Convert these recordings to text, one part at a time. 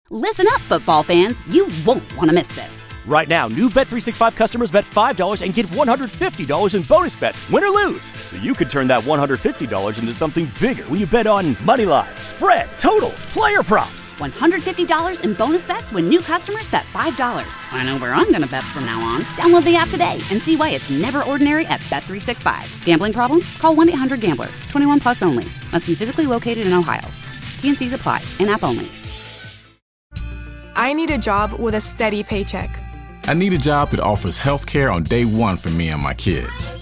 Listen up, football fans. You won't want to miss this. Right now, new Bet365 customers bet $5 and get $150 in bonus bets, win or lose. So you could turn that $150 into something bigger when you bet on money line, spread, totals, player props. $150 in bonus bets when new customers bet $5. I know where I'm going to bet from now on. Download the app today and see why it's never ordinary at Bet365. Gambling problem? Call 1-800-GAMBLER. 21 plus only. Must be physically located in Ohio. T&Cs apply. In-app only. I need a job with a steady paycheck. I need a job that offers health care on day one for me and my kids.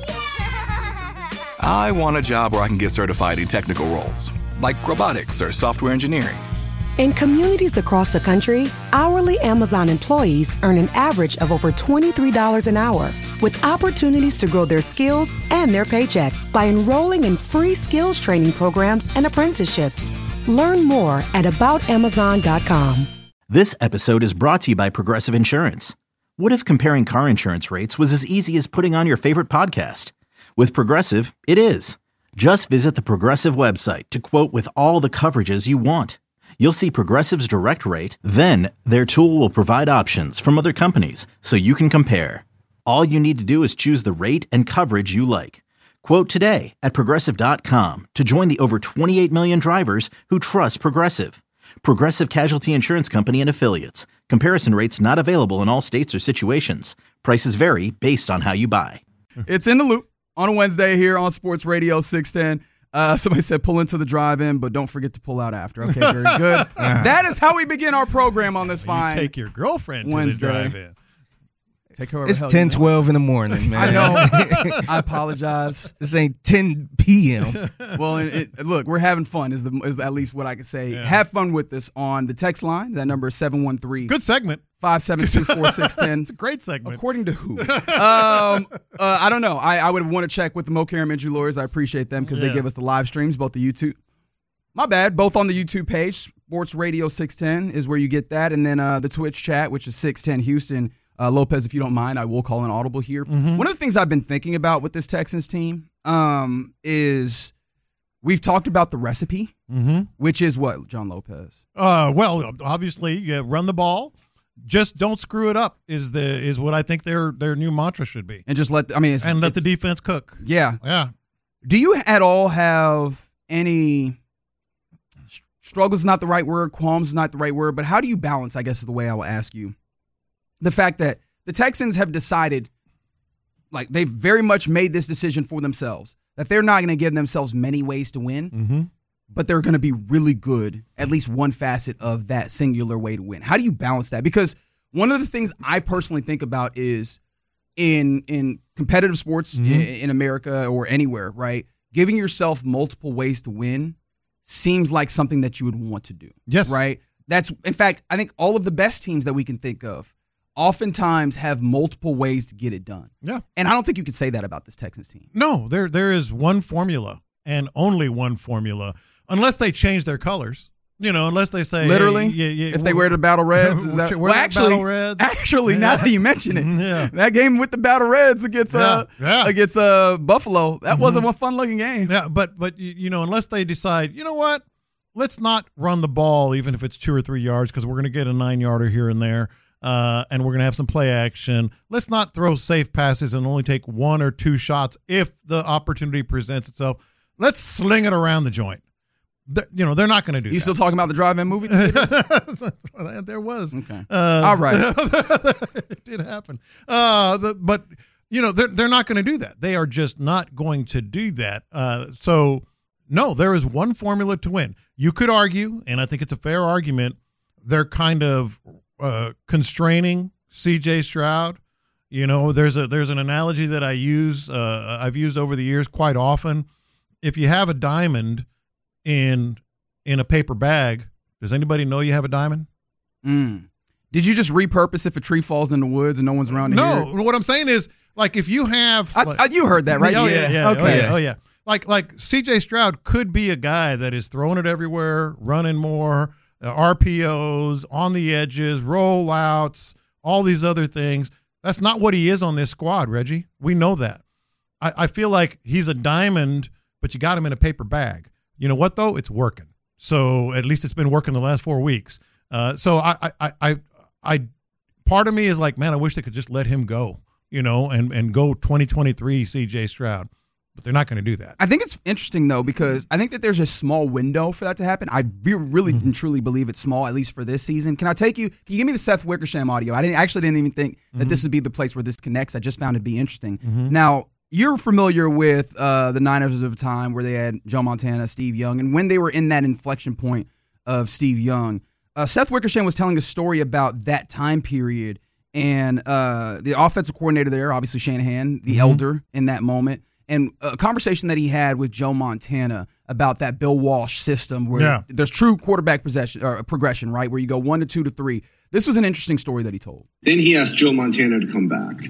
I want a job where I can get certified in technical roles, like robotics or software engineering. In communities across the country, hourly Amazon employees earn an average of over $23 an hour, with opportunities to grow their skills and their paycheck by enrolling in free skills training programs and apprenticeships. Learn more at aboutamazon.com. This episode is brought to you by Progressive Insurance. What if comparing car insurance rates was as easy as putting on your favorite podcast? With Progressive, it is. Just visit the Progressive website to quote with all the coverages you want. You'll see Progressive's direct rate, then their tool will provide options from other companies so you can compare. All you need to do is choose the rate and coverage you like. Quote today at Progressive.com to join the over 28 million drivers who trust Progressive. Progressive Casualty Insurance Company and Affiliates. Comparison rates not available in all states or situations. Prices vary based on how you buy. It's In the Loop on a Wednesday here on Sports Radio 610. Somebody said pull into the drive-in, but don't forget to pull out after. Okay, very good. That is how we begin our program on this fine take your girlfriend Wednesday. To the drive-in. Take her It's 10:12 in the morning, man. I know. I apologize. This ain't 10 p.m. Well, look, we're having fun is at least what I can say. Yeah. Have fun with us on the text line. That number is 713. Good segment. 572-4610. It's a great segment. According to who? I don't know. I would want to check with the Mo Karam Injury Lawyers. I appreciate them because they give us the live streams, both the YouTube. My bad. Both on the YouTube page. Sports Radio 610 is where you get that. And then the Twitch chat, which is 610 Houston. Lopez, if you don't mind, I will call an audible here. Mm-hmm. One of the things I've been thinking about with this Texans team is we've talked about the recipe, which is what, John Lopez? Well, obviously, you run the ball. Just don't screw it up is what I think their new mantra should be. And just let the defense cook. Yeah. Yeah. Do you at all have any struggles is not the right word, qualms is not the right word, but how do you balance, I guess is the way I will ask you, the fact that the Texans have decided, like they've very much made this decision for themselves, that they're not going to give themselves many ways to win, but they're going to be really good, at least one facet of that singular way to win. How do you balance that? Because one of the things I personally think about is in competitive sports in America or anywhere, right, giving yourself multiple ways to win seems like something that you would want to do. Yes. Right? That's, in fact, I think all of the best teams that we can think of oftentimes have multiple ways to get it done. Yeah. And I don't think you could say that about this Texans team. No, there is one formula and only one formula, unless they change their colors. Unless they say literally, hey, if they wear the Battle Reds, is that Battle Reds? Actually, now that you mention it, that game with the Battle Reds against Buffalo, that wasn't a fun looking game. Yeah, but unless they decide, you know what, let's not run the ball even if it's 2 or 3 yards because we're going to get a 9-yarder here and there. And we're going to have some play action. Let's not throw safe passes and only take 1 or 2 shots if the opportunity presents itself. Let's sling it around the joint. They're not going to do that. You still talking about the drive-in movie? There was. Okay. All right. It did happen. But they're not going to do that. They are just not going to do that. So, no, there is one formula to win. You could argue, and I think it's a fair argument, they're kind of constraining C.J. Stroud. There's an analogy that I've used over the years quite often. If you have a diamond in a paper bag, does anybody know you have a diamond? Did you just repurpose if a tree falls in the woods and no one's around to hear it? No, what I'm saying is, like, if you have you heard that, right? Oh yeah. Okay. Oh yeah. Like C.J. Stroud could be a guy that is throwing it everywhere, running more, RPOs, on the edges, rollouts, all these other things. That's not what he is on this squad, Reggie. We know that. I feel like he's a diamond, but you got him in a paper bag. You know what, though? It's working. So at least it's been working the last 4 weeks. So I part of me is like, man, I wish they could just let him go, and go 2023 CJ Stroud. But they're not going to do that. I think it's interesting, though, because I think that there's a small window for that to happen. I really and truly believe it's small, at least for this season. Can you give me the Seth Wickersham audio? I didn't even think that this would be the place where this connects. I just found it to be interesting. Now, you're familiar with the Niners of the time where they had Joe Montana, Steve Young, and when they were in that inflection point of Steve Young, Seth Wickersham was telling a story about that time period, and the offensive coordinator there, obviously Shanahan, the elder in that moment, and a conversation that he had with Joe Montana about that Bill Walsh system where there's true quarterback progression, right, where you go 1 to 2 to 3. This was an interesting story that he told. Then he asked Joe Montana to come back.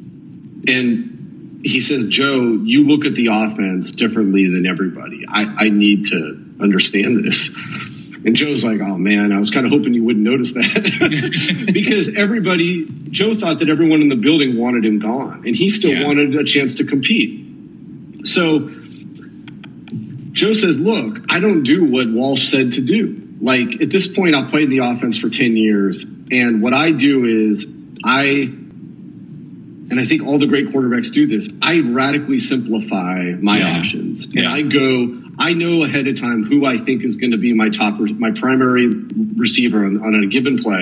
And he says, Joe, you look at the offense differently than everybody. I need to understand this. And Joe's like, oh, man, I was kind of hoping you wouldn't notice that. Because Joe thought that everyone in the building wanted him gone. And he still wanted a chance to compete. So Joe says, look, I don't do what Walsh said to do. Like, at this point, I've played the offense for 10 years. And what I do is and I think all the great quarterbacks do this, I radically simplify my options. And I know ahead of time who I think is going to be my primary receiver on a given play.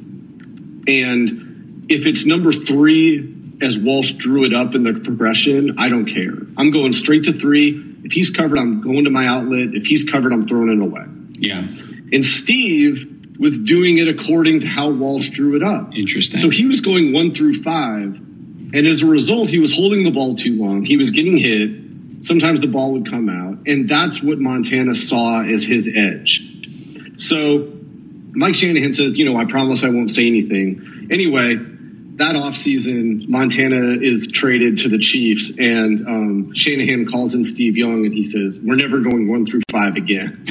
And if it's number 3, as Walsh drew it up in the progression, I don't care. I'm going straight to 3. If he's covered, I'm going to my outlet. If he's covered, I'm throwing it away. Yeah. And Steve was doing it according to how Walsh drew it up. Interesting. So he was going 1 through 5. And as a result, he was holding the ball too long. He was getting hit. Sometimes the ball would come out. And that's what Montana saw as his edge. So Mike Shanahan says, I promise I won't say anything. Anyway, that offseason, Montana is traded to the Chiefs, and Shanahan calls in Steve Young, and he says, we're never going 1 through 5 again.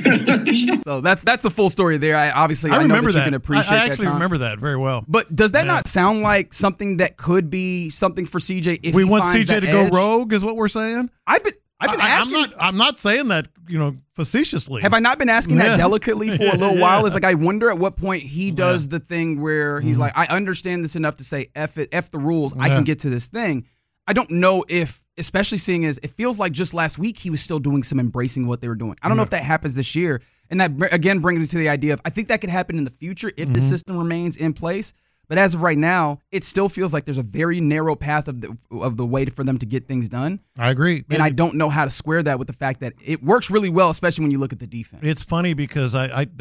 So that's the full story there. I remember know that you can appreciate that. I actually remember that very well. But does that not sound like something that could be something for CJ if we he want finds CJ to edge? go rogue is what we're saying? I've been asking. I'm not saying that, facetiously. Have I not been asking that delicately for a little while? It's like I wonder at what point he does the thing where he's like, I understand this enough to say F the rules. I can get to this thing. I don't know if, especially seeing as it feels like just last week he was still doing some embracing what they were doing. I don't know if that happens this year. And that again brings me to the idea of I think that could happen in the future if the system remains in place. But as of right now, it still feels like there's a very narrow path of the way for them to get things done. I agree. And I don't know how to square that with the fact that it works really well, especially when you look at the defense. It's funny because at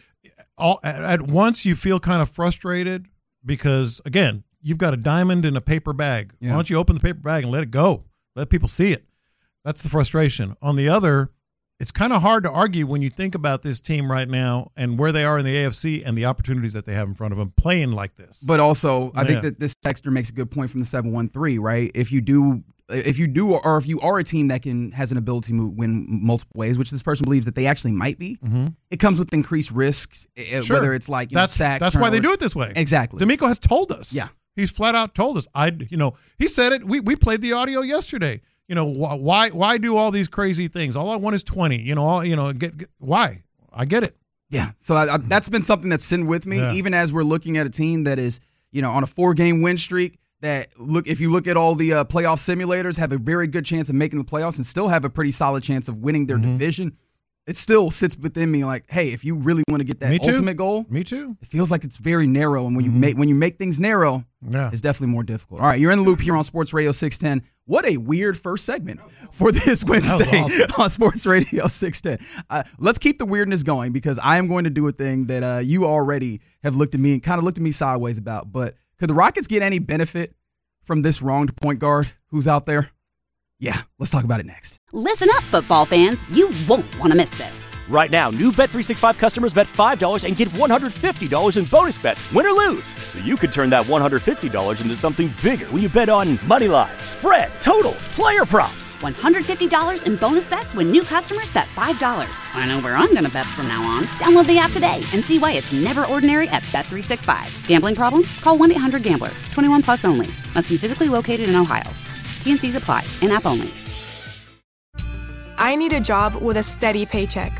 once you feel kind of frustrated because, again, you've got a diamond in a paper bag. Why don't you open the paper bag and let it go? Let people see it. That's the frustration. On the other, it's kind of hard to argue when you think about this team right now and where they are in the AFC and the opportunities that they have in front of them playing like this. But also, I think that this texter makes a good point from the 713, right? If you are a team that has an ability to win multiple ways, which this person believes that they actually might be, it comes with increased risks, whether it's like sacks. That's why they do it this way. Exactly. D'Amico has told us. Yeah. He's flat out told us. He said it. We played the audio yesterday. Why do all these crazy things? All I want is 20. Why? I get it. Yeah. So that's been something that's sitting with me, even as we're looking at a team that is, on a 4-game win streak. That if you look at all the playoff simulators, have a very good chance of making the playoffs and still have a pretty solid chance of winning their division. It still sits within me like, hey, if you really want to get that ultimate goal, me too. It feels like it's very narrow, and when you make things narrow, it's definitely more difficult. All right, you're in the loop here on Sports Radio 610. What a weird first segment for this Wednesday on Sports Radio 610. Let's keep the weirdness going because I am going to do a thing that you already have looked at me sideways about. But could the Rockets get any benefit from this wronged point guard who's out there? Yeah, let's talk about it next. Listen up, football fans. You won't want to miss this. Right now, new Bet365 customers bet $5 and get $150 in bonus bets, win or lose. So you could turn that $150 into something bigger when you bet on moneyline, spread, totals, player props. $150 in bonus bets when new customers bet $5. I know where I'm going to bet from now on. Download the app today and see why it's never ordinary at Bet365. Gambling problem? Call 1-800-GAMBLER. 21 plus only. Must be physically located in Ohio. T&Cs apply. In-app only. I need a job with a steady paycheck.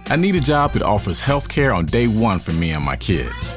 I need a job that offers health care on day one for me and my kids.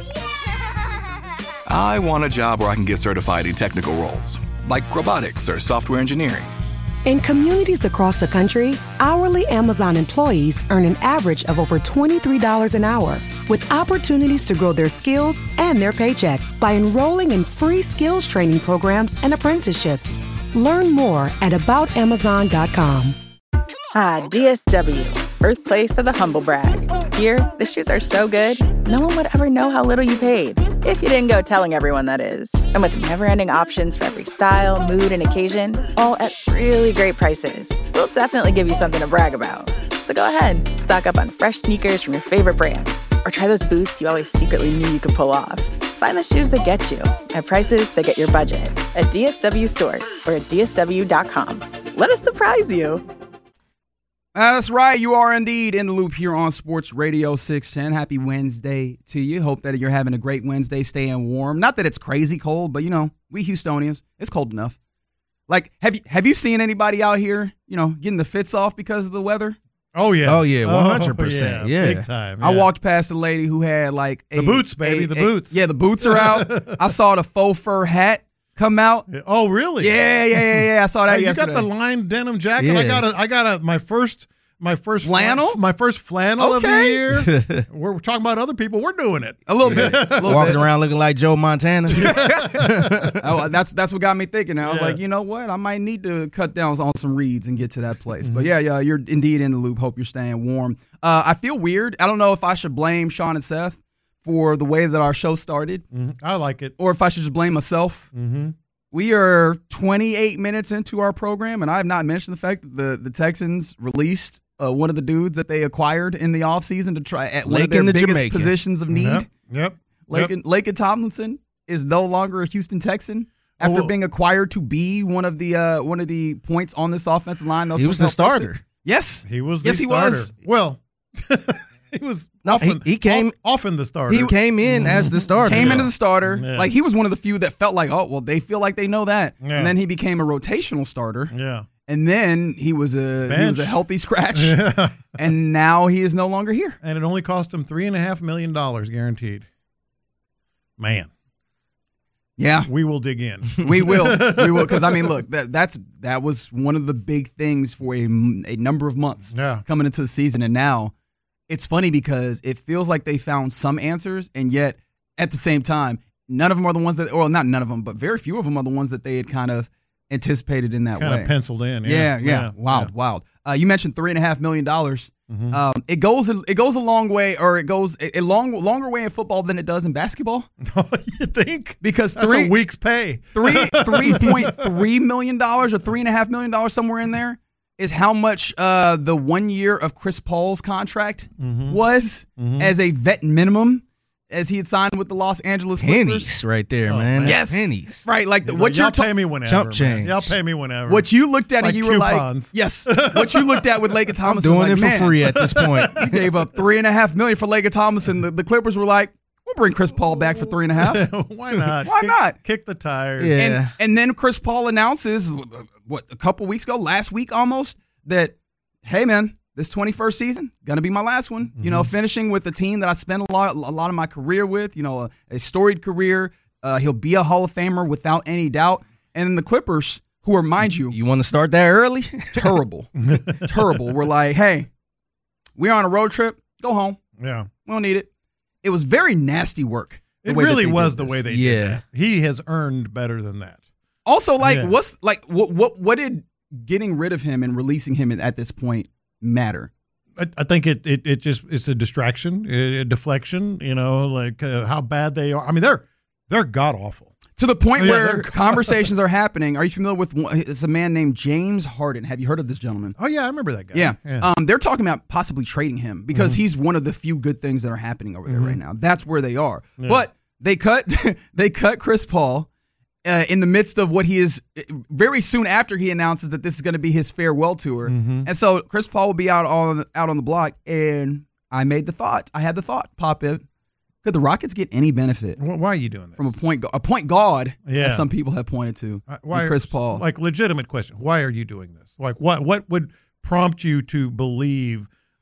I want a job where I can get certified in technical roles, like robotics or software engineering. In communities across the country, hourly Amazon employees earn an average of over $23 an hour, with opportunities to grow their skills and their paycheck by enrolling in free skills training programs and apprenticeships. Learn more at aboutamazon.com. Ah, DSW, birthplace of the humble brag. Here, the shoes are so good, no one would ever know how little you paid. If you didn't go telling everyone, that is. And with never-ending options for every style, mood, and occasion, all at really great prices, we'll definitely give you something to brag about. So go ahead, stock up on fresh sneakers from your favorite brands, or try those boots you always secretly knew you could pull off. Find the shoes that get you at prices that get your budget at DSW stores or at DSW.com. Let us surprise you. That's right. You are indeed in the loop here on Sports Radio 610. Happy Wednesday to you. Hope that you're having a great Wednesday, staying warm. Not that it's crazy cold, but, you know, we Houstonians, it's cold enough. Like, have you seen anybody out here, you know, getting the fits off because of the weather? Oh, yeah. Oh, yeah, 100%. Yeah. Big time. Yeah. I walked past a lady who had, like, the boots, baby, the boots. Yeah, the boots are out. I saw the faux fur hat come out. Oh, really? Yeah. I saw that yesterday. You got the lined denim jacket. Yeah. I got my first flannel? My first flannel of the Okay. year. We're talking about other people. We're doing it. A little bit. Walking around looking like Joe Montana. Oh, that's what got me thinking. I was like, you know what? I might need to cut down on some reads and get to that place. But yeah, you're indeed in the loop. Hope you're staying warm. I feel weird. I don't know if I should blame Sean and Seth for the way that our show started. I like it. Or if I should just blame myself. We are 28 minutes into our program, and I have not mentioned the fact that the Texans released one of the dudes that they acquired in the offseason to try at one of their biggest Jamaican. positions of need. Yep. Laken Tomlinson is no longer a Houston Texan after being acquired to be one of the points on this offensive line. He was the starter. Yes, he was. The starter. He was. Well, he was. He came often the starter. He came in as the starter. Came in as a starter. Yeah. Like, he was one of the few that felt like, oh, well, they feel like they know that. Yeah. And then he became a rotational starter. Yeah. And then he was a healthy scratch. Yeah. And now he is no longer here. And it only cost him $3.5 million guaranteed. Man. Yeah. We will dig in. We will. Because, I mean, look, that was one of the big things for a number of months coming into the season. And now it's funny because it feels like they found some answers, and yet at the same time, none of them are the ones that, or not none of them, but very few of them are the ones that they had kind of anticipated in that way. Kind of penciled in. Yeah. Wild. You mentioned $3.5 million. It goes a long way, or it goes a longer way in football than it does in basketball. You think? Because that's a week's pay. $3.3 million or $3.5 million, somewhere in there, is how much the 1 year of Chris Paul's contract was as a vet minimum, as he had signed with the Los Angeles Clippers. Pennies right there, man. Yes. Pennies. Right. Like, what y'all pay me whenever. Chump change. Y'all pay me whenever. What you looked at and you coupons. were like, yes. What you looked at with Laken Tomlinson. I'm doing was like, it for free at this point. You gave up $3.5 million for Laken Tomlinson. The Clippers were like, we'll bring Chris Paul back for $3.5. Why not? Why not? Kick the tires. Yeah. And then Chris Paul announces, a couple weeks ago, last week almost, that, hey, man, this 21st season, gonna be my last one. You know, finishing with a team that I spent a lot of my career with. You know, a storied career. He'll be a Hall of Famer without any doubt. And then the Clippers, who are, mind you, want to start that early? Terrible. We're like, hey, we're on a road trip. Go home. Yeah, we don't need it. It was very nasty work. It really was the way they did that. He has earned better than that. Also, what did getting rid of him and releasing him at this point matter? I think it's a distraction, a deflection. You know, like how bad they are. I mean, they're god awful to the point where conversations are happening. Are you familiar with? It's a man named James Harden. Have you heard of this gentleman? Oh yeah, I remember that guy. Yeah. They're talking about possibly trading him because he's one of the few good things that are happening over there right now. That's where they are. Yeah. But they cut Chris Paul. In the midst of what he is, very soon after he announces that this is going to be his farewell tour. And so Chris Paul will be out on the block, and I had the thought pop in. Could the Rockets get any benefit? Why are you doing this? From a point guard, as some people have pointed to, why Chris Paul. Like, legitimate question. Why are you doing this? Like, what would prompt you to believe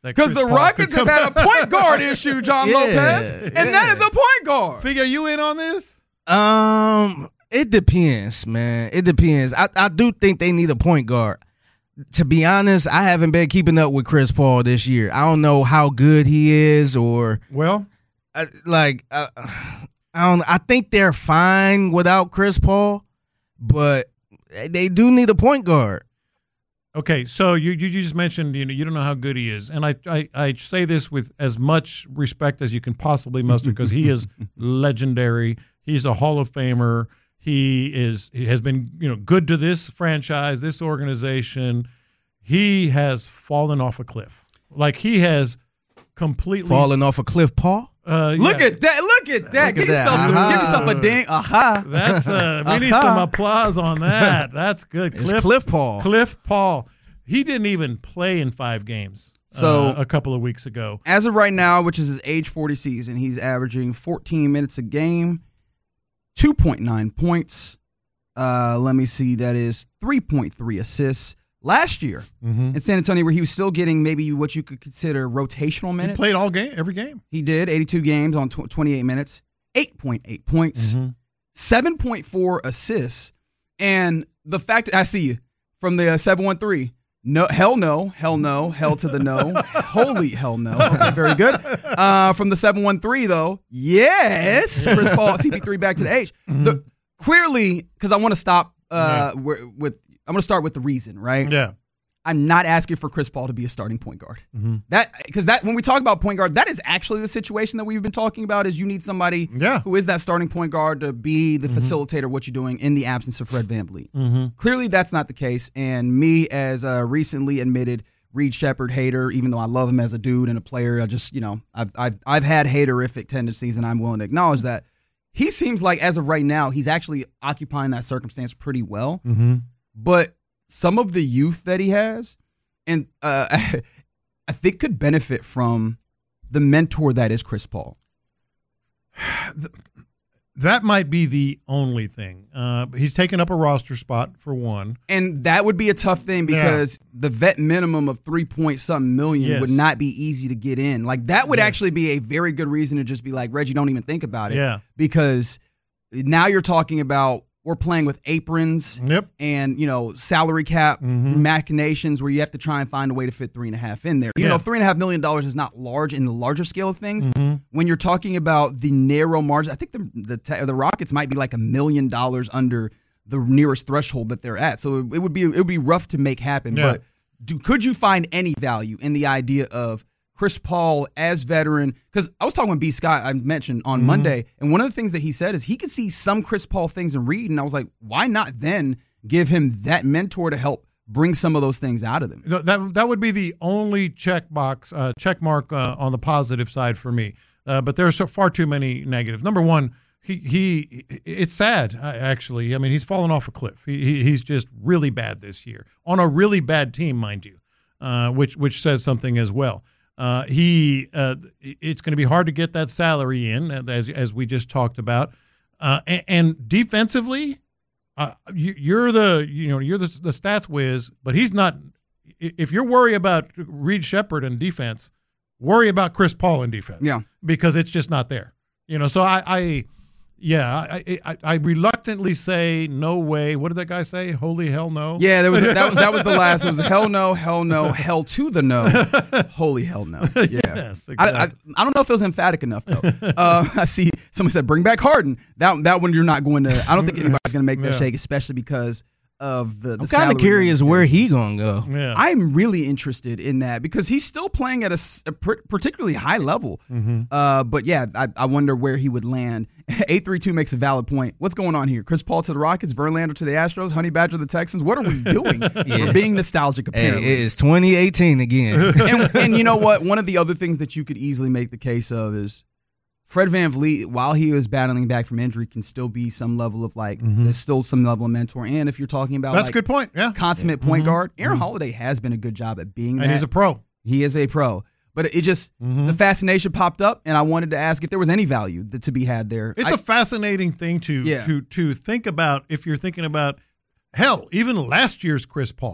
Because the Rockets have had a point guard issue, John Lopez, and that is a point guard. Figure, you in on this? It depends, man. It depends. I do think they need a point guard. To be honest, I haven't been keeping up with Chris Paul this year. I don't know how good he is, or I think they're fine without Chris Paul, but they do need a point guard. Okay, so you just mentioned you don't know how good he is, and I say this with as much respect as you can possibly muster because he is legendary. He's a Hall of Famer. He has been good to this franchise, this organization. He has fallen off a cliff. Like he has completely fallen off a cliff, Paul. Look at that! Look at that! Give yourself a ding. Aha! That's we need some applause on that. That's good. Cliff Paul. Cliff Paul. He didn't even play in 5 games. A couple of weeks ago. As of right now, which is his age 40 season, he's averaging 14 minutes a game, 2.9 points. Let me see. That is 3.3 assists. Last year in San Antonio, where he was still getting maybe what you could consider rotational minutes. He played every game. He did 82 games on 28 minutes, 8.8 points, 7.4 assists, and the fact I see you from the 713. No, hell no, hell to the no, holy hell no. Okay, very good. From the 713 though, yes, Chris Paul, CP3 back to the H. Clearly, because I want to stop I'm going to start with the reason, right? Yeah. I'm not asking for Chris Paul to be a starting point guard. Because when we talk about point guard, that is actually the situation that we've been talking about. Is you need somebody who is that starting point guard to be the facilitator of what you're doing in the absence of Fred VanVleet. Clearly, that's not the case. And me, as a recently admitted Reed Shepherd hater, even though I love him as a dude and a player, I just I've had haterific tendencies, and I'm willing to acknowledge that. He seems like, as of right now, he's actually occupying that circumstance pretty well. But some of the youth that he has, and I think could benefit from the mentor that is Chris Paul. That might be the only thing. He's taken up a roster spot for one. And that would be a tough thing because the vet minimum of 3-point-something million would not be easy to get in. Like that would actually be a very good reason to just be like, Reggie, don't even think about it. Yeah. Because now you're talking about we're playing with aprons and, salary cap machinations where you have to try and find a way to fit 3.5 in there. $3.5 million is not large in the larger scale of things. When you're talking about the narrow margin, I think the Rockets might be like $1 million under the nearest threshold that they're at. So it would be rough to make happen. Yeah. But could you find any value in the idea of Chris Paul as veteran? Because I was talking with B. Scott, I mentioned on Monday, and one of the things that he said is he could see some Chris Paul things in Reed, and I was like, why not then give him that mentor to help bring some of those things out of them? That would be the only check mark on the positive side for me. But there's far too many negatives. Number one, it's sad, actually. I mean, he's fallen off a cliff. He's just really bad this year on a really bad team, mind you, which says something as well. It's going to be hard to get that salary in, as we just talked about, and defensively, you're the stats whiz, but he's not. If you're worried about Reed Shepherd in defense, worry about Chris Paul in defense, because it's just not there. So I reluctantly say no way. What did that guy say? Holy hell no. Yeah, that was the last. It was hell no, hell to the no, holy hell no. Yeah, yes, exactly. I don't know if it was emphatic enough though. I see somebody said bring back Harden. That one you're not going to. I don't think anybody's going to make that shake, especially because of the. I'm kind of curious where he gonna go. Yeah. I'm really interested in that because he's still playing at a particularly high level. But yeah, I wonder where he would land. 832 makes a valid point. What's going on here? Chris Paul to the Rockets, Verlander to the Astros, Honey Badger to the Texans. What are we doing? We're being nostalgic, apparently. Hey, it is 2018 again. and you know what? One of the other things that you could easily make the case of is Fred VanVleet, while he was battling back from injury, can still be some level of there's still some level of mentor. And if you're talking about that's a good point. Yeah, consummate point guard, Aaron Holiday has been a good job at being that. And he's a pro. He is a pro. But it just, the fascination popped up, and I wanted to ask if there was any value to be had there. It's a fascinating thing to think about if you're thinking about, hell, even last year's Chris Paul.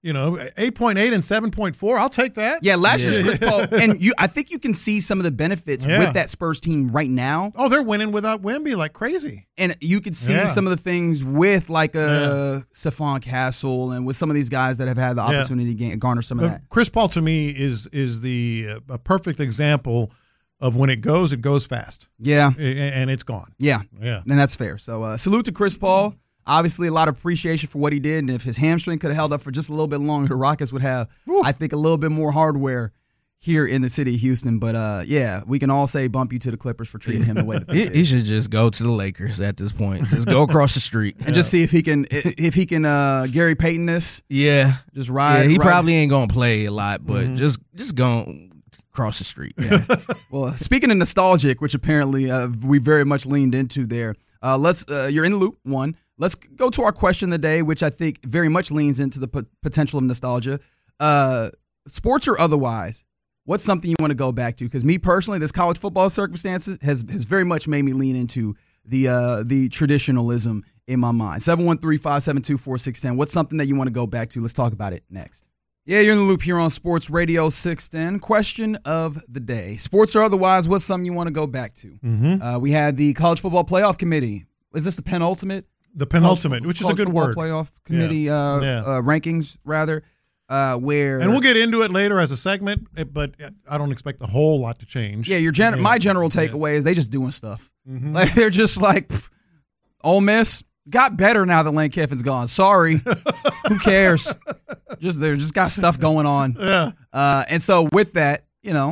8.8 and 7.4. I'll take that. Yeah, last year's Chris Paul, and I think you can see some of the benefits with that Spurs team right now. Oh, they're winning without Wemby like crazy. And you could see some of the things with like Stephon Castle and with some of these guys that have had the opportunity to garner some of that. Chris Paul to me is a perfect example of when it goes fast. Yeah. And it's gone. Yeah. Yeah. And that's fair. So salute to Chris Paul. Obviously, a lot of appreciation for what he did, and if his hamstring could have held up for just a little bit longer, the Rockets would have, I think, a little bit more hardware here in the city of Houston. But, we can all say bump you to the Clippers for treating him the way that they did. He should just go to the Lakers at this point. Just go across the street. And just see if he can Gary Payton this. Yeah. Just ride. Yeah, he probably ain't going to play a lot, but just go across the street. Yeah. Well, speaking of nostalgic, which apparently we very much leaned into there, you're in the loop, one. Let's go to our question of the day, which I think very much leans into the potential of nostalgia. Sports or otherwise, what's something you want to go back to? Because me personally, this college football circumstances has very much made me lean into the traditionalism in my mind. 713-572-4610. What's something that you want to go back to? Let's talk about it next. Yeah, you're in the loop here on Sports Radio 610. Question of the day. Sports or otherwise, what's something you want to go back to? Mm-hmm. We had the College Football Playoff Committee. Is this the penultimate? The penultimate, which is a good word. Playoff Committee rankings, rather, where... And we'll get into it later as a segment, but I don't expect a whole lot to change. Yeah, my general takeaway is they just doing stuff. Mm-hmm. Like they're just like, Ole Miss got better now that Lane Kiffin's gone. Sorry. Who cares? They just got stuff going on. Yeah. And so with that,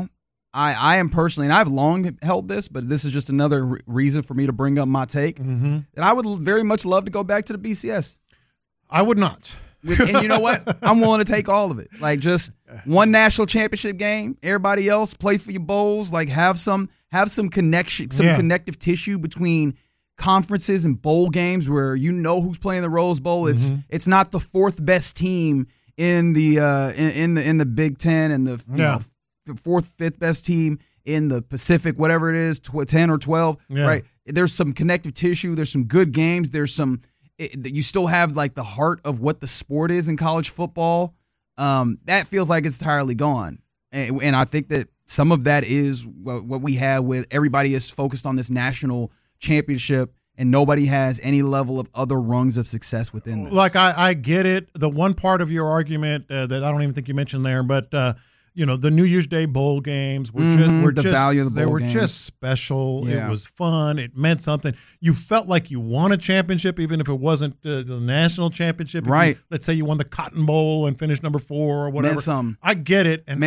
I am personally, and I've long held this, but this is just another reason for me to bring up my take, that I would very much love to go back to the BCS. I would not. And you know what? I'm willing to take all of it. Like just one national championship game, everybody else play for your bowls, like have some connection, connective tissue between conferences and bowl games where you know who's playing the Rose Bowl. It's not the fourth best team in the in the Big Ten and the fourth, fifth best team in the Pacific, whatever it is, 10 or 12, right? There's some connective tissue. There's some good games. There's you still have like the heart of what the sport is in college football. That feels like it's entirely gone. And I think that some of that is what we have with everybody is focused on this national championship and nobody has any level of other rungs of success within this. Like I get it. The one part of your argument that I don't even think you mentioned there, but the New Year's Day bowl games were the value of the bowl games. Just special. Yeah. It was fun. It meant something. You felt like you won a championship, even if it wasn't the national championship. Right. Let's say you won the Cotton Bowl and finished number 4 or whatever. Meant something. I get it. And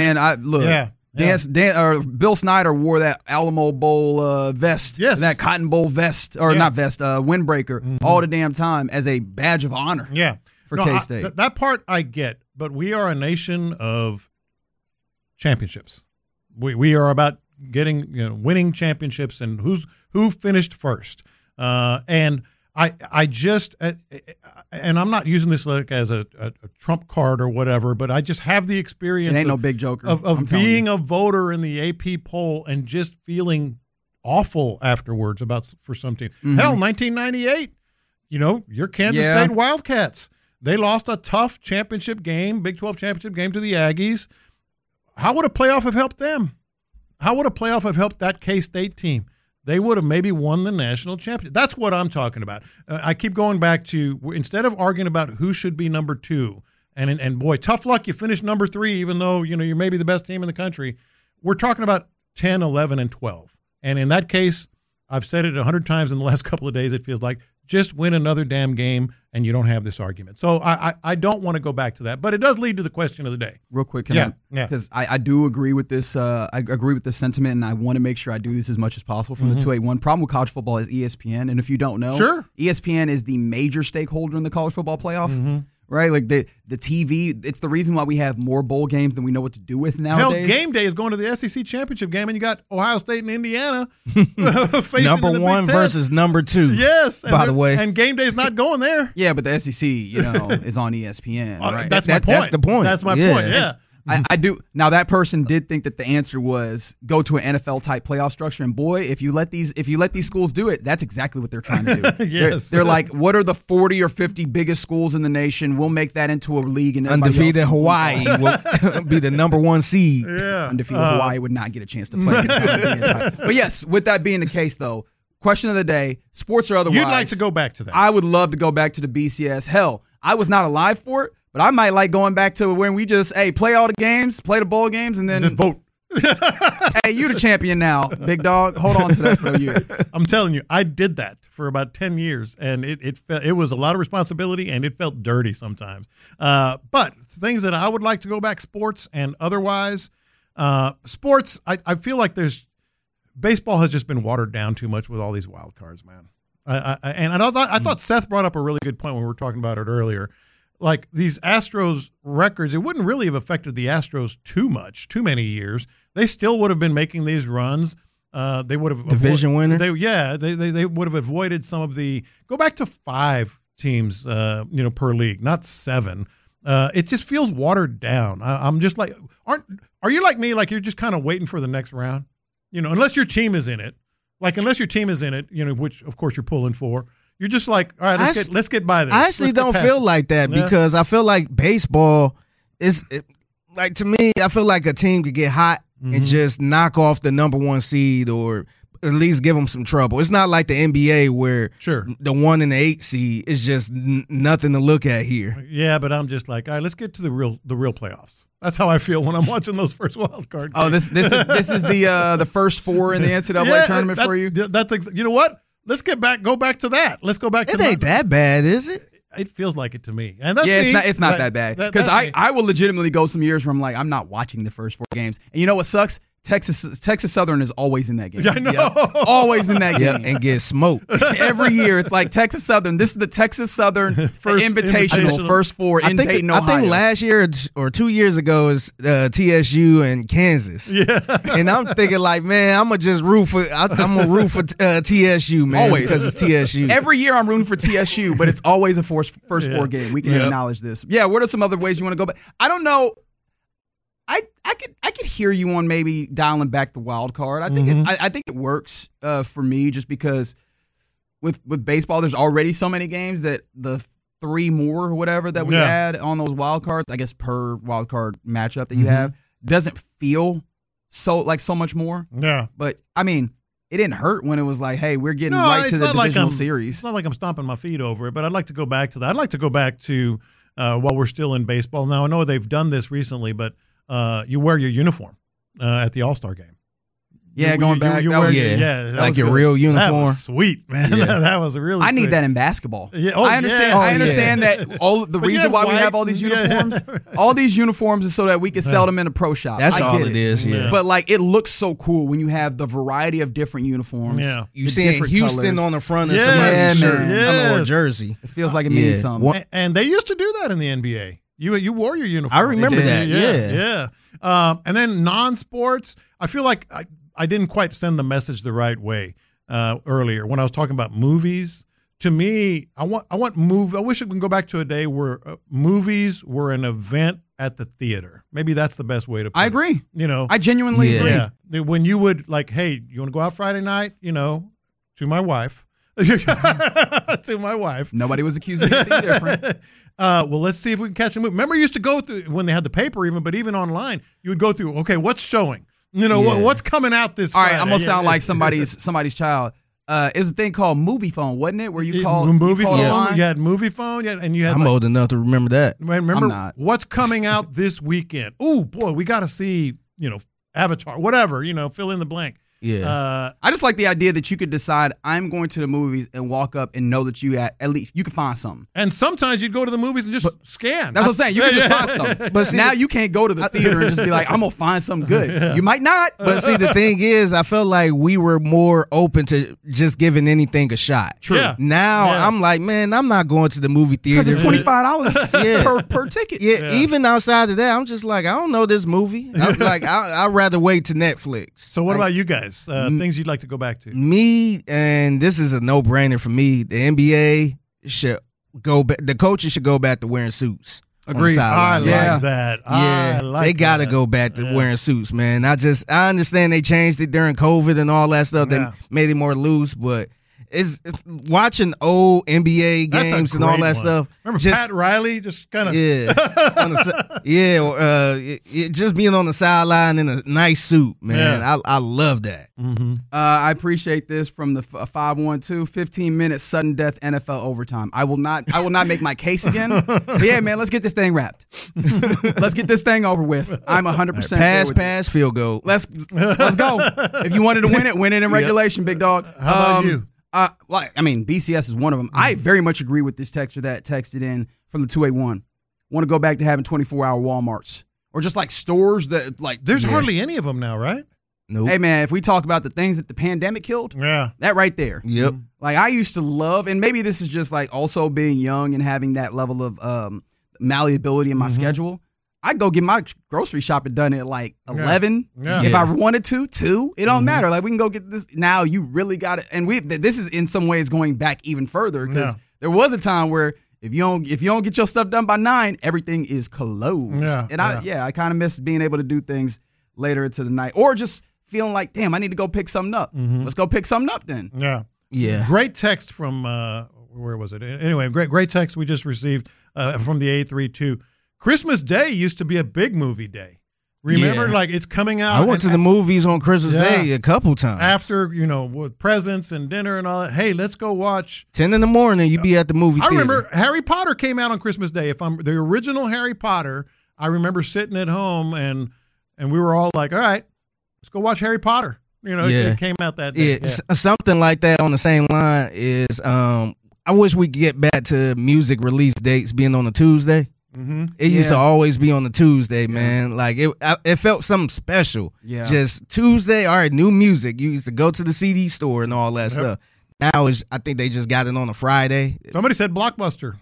Bill Snyder wore that Alamo Bowl vest, that Cotton Bowl vest, or not vest, windbreaker, all the damn time as a badge of honor. Yeah, for K-State. That part I get, but we are a nation of championships. We are about getting winning championships and who finished first. And I just and I'm not using this like as a trump card or whatever, but I just have the experience. It ain't no big joker of being a voter in the AP poll and just feeling awful afterwards for some team. Mm-hmm. Hell, 1998, your Kansas State Wildcats. They lost a tough championship game, Big 12 championship game to the Aggies. How would a playoff have helped them? How would a playoff have helped that K-State team? They would have maybe won the national championship. That's what I'm talking about. I keep going back to, instead of arguing about who should be number 2, and boy, tough luck, you finished number 3, even though you're maybe the best team in the country. We're talking about 10, 11, and 12. And in that case, I've said it 100 times in the last couple of days, it feels like, just win another damn game and you don't have this argument. So I don't want to go back to that, but it does lead to the question of the day. Real quick, because I do agree with this. I agree with this sentiment, and I want to make sure I do this as much as possible from the 281. Problem with college football is ESPN, and if you don't know, ESPN is the major stakeholder in the college football playoff. Mm-hmm. Right, like the TV, it's the reason why we have more bowl games than we know what to do with nowadays. Hell, game day is going to the SEC championship game, and you got Ohio State and Indiana facing number 1 versus number 2. Yes, by the way, and game day is not going there. Yeah, but the SEC, is on ESPN. Right? That's my point. That's the point. That's my point. Yeah. I do. Now that person did think that the answer was go to an NFL type playoff structure, and boy, if you let these schools do it, that's exactly what they're trying to do. Yes. They're like, what are the 40 or 50 biggest schools in the nation? We'll make that into a league, and undefeated Hawaii will be the number 1 seed. Yeah. Undefeated Hawaii would not get a chance to play. But yes, with that being the case, though, question of the day: sports or otherwise. You'd like to go back to that? I would love to go back to the BCS. Hell, I was not alive for it. But I might like going back to when we just, play all the games, play the bowl games, and then just vote. Hey, you the champion now, big dog. Hold on to that for a year. I'm telling you, I did that for about 10 years, and it was a lot of responsibility, and it felt dirty sometimes. But things that I would like to go back, sports and otherwise. Sports, I feel like baseball has just been watered down too much with all these wild cards, man. I thought Seth brought up a really good point when we were talking about it earlier. Like these Astros records, it wouldn't really have affected the Astros too many years. They still would have been making these runs. They would have division winner. They would have avoided some of the go back to 5 teams, per league, not 7. It just feels watered down. I'm just like, are you like me? Like you're just kind of waiting for the next round, unless your team is in it. Like unless your team is in it, which of course you're pulling for. You're just like, all right, let's get by this. I actually don't feel like that because I feel like baseball is like, to me, I feel like a team could get hot and just knock off the number 1 seed or at least give them some trouble. It's not like the NBA where the 1 and the 8 seed is just nothing to look at here. Yeah, but I'm just like, all right, let's get to the real playoffs. That's how I feel when I'm watching those first wild card games. Oh, this is the first 4 in the NCAA tournament for you. You know what? Let's go back to that. Let's go back to it. Ain't that bad, is it? It feels like it to me. And that's it's not that bad. Because I will legitimately go some years where I'm like, I'm not watching the first 4 games. And you know what sucks? Texas Southern is always in that game. Yeah, I know. Yeah. Always in that game. And get smoked. Every year. It's like Texas Southern. This is the Texas Southern Invitational first 4 in Dayton, Ohio. I think last year or 2 years ago is TSU and Kansas. Yeah. And I'm thinking like, man, I'm going to just root for TSU, man. Always. Because it's TSU. Every year I'm rooting for TSU, but it's always a first 4 game. We can acknowledge this. Yeah, what are some other ways you want to go back? I don't know. I could hear you on maybe dialing back the wild card. I think I think it works for me just because with baseball there's already so many games that the 3 more or whatever that we add on those wild cards, I guess per wild card matchup that you have, doesn't feel so much more. Yeah. But I mean, it didn't hurt when it was like, hey, we're getting right to the divisional series. It's not like I'm stomping my feet over it, but I'd like to go back to that. I'd like to go back to while we're still in baseball. Now I know they've done this recently, but you wear your uniform at the All-Star game. Yeah, going back. Like your real uniform. That was sweet, man. Yeah. That was really I sweet. need that in basketball. Yeah. I understand. Yeah. I understand that all the reason why we have all these uniforms, all these uniforms is so that we can sell them in a pro shop. That's all it is. Yeah. But like, it looks so cool when you have the variety of different uniforms. Yeah. You see Houston colors on the front of somebody's shirt or jersey. It feels like it means something. And they used to do that in the NBA. You wore your uniform. I remember that. Yeah. And then non-sports, I feel like I didn't quite send the message the right way earlier when I was talking about movies. To me, I wish it could go back to a day where movies were an event at the theater. Maybe that's the best way to put it. I agree. I genuinely agree. Yeah. When you would like, hey, you want to go out Friday night? To my wife. To my wife. Nobody was accusing anything different. Well, let's see if we can catch a movie. Remember, you used to go through when they had the paper, but even online, you would go through. Okay, what's showing? What's coming out this? All right, Friday? I'm gonna sound like somebody's child. It's a thing called Movie Phone, wasn't it? Where you call Movie Phone. Online? You had Movie Phone, and you had. I'm old enough to remember that. Remember what's coming out this weekend? Oh boy, we got to see Avatar, whatever. Fill in the blank. Yeah. I just like the idea that you could decide I'm going to the movies and walk up and know that you at least you can find something. And sometimes you'd go to the movies and just scan. That's what I'm saying. You can just find something. But now you can't go to the theater and just be like, I'm going to find something good. You might not. But see, the thing is, I felt like we were more open to just giving anything a shot. True. Yeah. Now I'm like, man, I'm not going to the movie theater. Because it's $25 per ticket. Yeah. Even outside of that, I'm just like, I don't know this movie. I'm like, I'd rather wait to Netflix. So what about you guys? Things you'd like to go back to? Me, and this is a no-brainer for me, the NBA should go back. The coaches should go back to wearing suits. Agreed. I like Yeah. that. Yeah, I like they got to that. go back to wearing suits, man. I understand they changed it during COVID and all that stuff. Yeah. They made it more loose, but it's watching old NBA That's a games and all great that one. stuff. Remember just, Pat Riley just kind of just being on the sideline in a nice suit, man. Yeah. I love that. Mm-hmm. I appreciate this from the 512, 15-minute sudden death NFL overtime. I will not make my case again. But yeah, man, let's get this thing wrapped. Let's get this thing over with. I'm 100% there with Pass, field goal. Let's go. If you wanted to win it in regulation, big dog. How about you? BCS is one of them. I very much agree with this texter that texted in from the 281. Want to go back to having 24-hour Walmarts or just like stores that like. There's hardly any of them now, right? Nope. Hey man, if we talk about the things that the pandemic killed, that right there. Yep. Like I used to love, and maybe this is just like also being young and having that level of malleability in my schedule. I'd go get my grocery shopping done at like 11. Yeah. If I wanted to, 2. It don't matter. Like we can go get this. Now you really got it. And this is in some ways going back even further because there was a time where if you don't get your stuff done by 9, everything is closed. Yeah. And I kind of miss being able to do things later into the night or just feeling like, damn, I need to go pick something up. Let's go pick something up then. Yeah. Great text from where was it? Anyway, great text we just received from the 832. Christmas Day used to be a big movie day. Remember, like it's coming out. I went to the movies on Christmas Day a couple times. After, with presents and dinner and all that. Hey, let's go watch. 10 in the morning, you'd be at the movie theater. I remember Harry Potter came out on Christmas Day. The original Harry Potter, I remember sitting at home and we were all like, all right, let's go watch Harry Potter. It came out that day. Something like that on the same line is I wish we could get back to music release dates being on a Tuesday. Mm-hmm. It used to always be on the Tuesday, man. Like it felt something special. Yeah. Just Tuesday, all right, new music. You used to go to the CD store and all that stuff. Now I think they just got it on a Friday. Somebody said Blockbuster.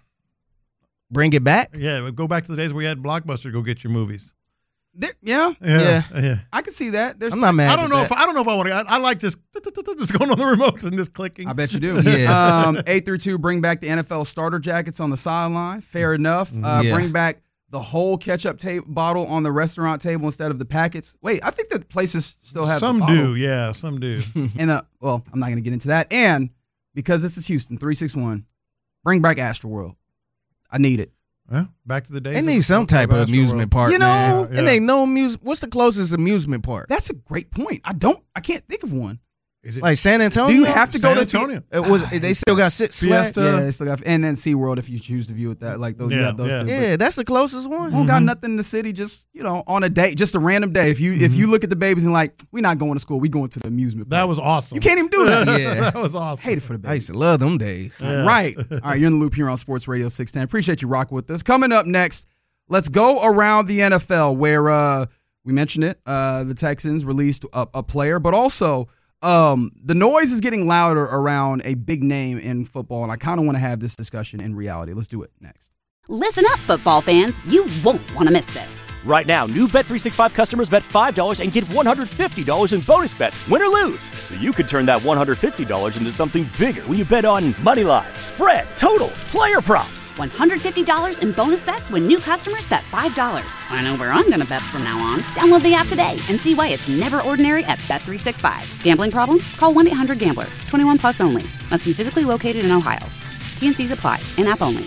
Bring it back? Yeah, go back to the days where you had Blockbuster to go get your movies. Yeah. I can see that. I'm not mad. I don't know if I want to. I like just going on the remote and just clicking. I bet you do. 832, bring back the NFL starter jackets on the sideline. Fair enough. Bring back the whole ketchup bottle on the restaurant table instead of the packets. Wait, I think that places still have some the bottle. do. Yeah, some do. And I'm not going to get into that. And because this is Houston 361, bring back Astroworld. I need it. Yeah, back to the days. They need some type of amusement park, man. Yeah. And they know what's the closest amusement park? That's a great point. I can't think of one. Is it like San Antonio? Do you have to go to San Antonio? They still got Six Flags. Yeah, they still got, and then SeaWorld if you choose to view it that like those. You have those two. Yeah, that's the closest one. We don't got nothing in the city. Just on a day, just a random day. If you look at the babies and like, we're not going to school, we going to the amusement park. That was awesome. You can't even do that. Yeah, that was awesome. Hate it for the babies. I used to love them days. Yeah. Right. All right, you're in the loop here on Sports Radio 610. Appreciate you rocking with us. Coming up next, let's go around the NFL where we mentioned it. The Texans released a player, but also the noise is getting louder around a big name in football, and I kind of want to have this discussion in reality. Let's do it next. Listen up, football fans. You won't want to miss this. Right now, new Bet365 customers bet $5 and get $150 in bonus bets, win or lose. So you could turn that $150 into something bigger when you bet on moneyline, spread, totals, player props. $150 in bonus bets when new customers bet $5. I know where I'm going to bet from now on. Download the app today and see why it's never ordinary at Bet365. Gambling problem? Call 1-800-GAMBLER. 21 plus only. Must be physically located in Ohio. T&Cs apply. In-app only.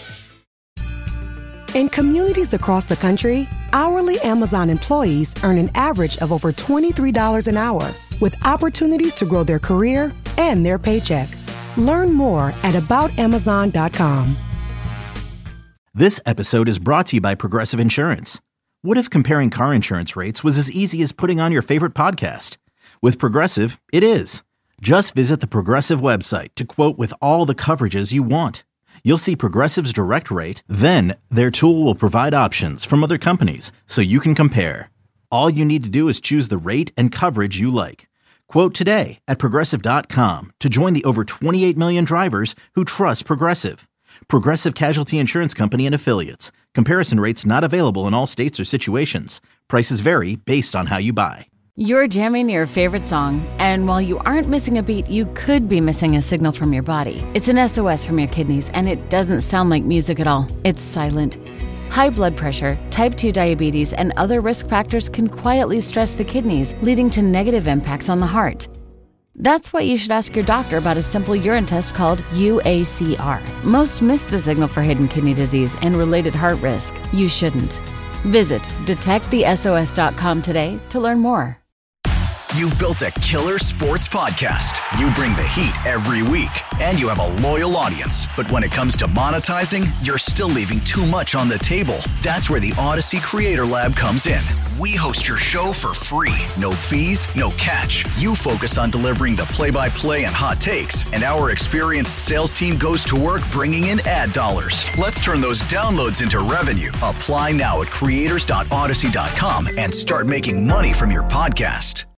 In communities across the country, hourly Amazon employees earn an average of over $23 an hour, with opportunities to grow their career and their paycheck. Learn more at aboutamazon.com. This episode is brought to you by Progressive Insurance. What if comparing car insurance rates was as easy as putting on your favorite podcast? With Progressive, it is. Just visit the Progressive website to quote with all the coverages you want. You'll see Progressive's direct rate, then their tool will provide options from other companies so you can compare. All you need to do is choose the rate and coverage you like. Quote today at Progressive.com to join the over 28 million drivers who trust Progressive. Progressive Casualty Insurance Company and Affiliates. Comparison rates not available in all states or situations. Prices vary based on how you buy. You're jamming your favorite song, and while you aren't missing a beat, you could be missing a signal from your body. It's an SOS from your kidneys, and it doesn't sound like music at all. It's silent. High blood pressure, type 2 diabetes, and other risk factors can quietly stress the kidneys, leading to negative impacts on the heart. That's why you should ask your doctor about a simple urine test called UACR. Most miss the signal for hidden kidney disease and related heart risk. You shouldn't. Visit detectthesos.com today to learn more. You've built a killer sports podcast. You bring the heat every week, and you have a loyal audience. But when it comes to monetizing, you're still leaving too much on the table. That's where the Odyssey Creator Lab comes in. We host your show for free. No fees, no catch. You focus on delivering the play-by-play and hot takes, and our experienced sales team goes to work bringing in ad dollars. Let's turn those downloads into revenue. Apply now at creators.odyssey.com and start making money from your podcast.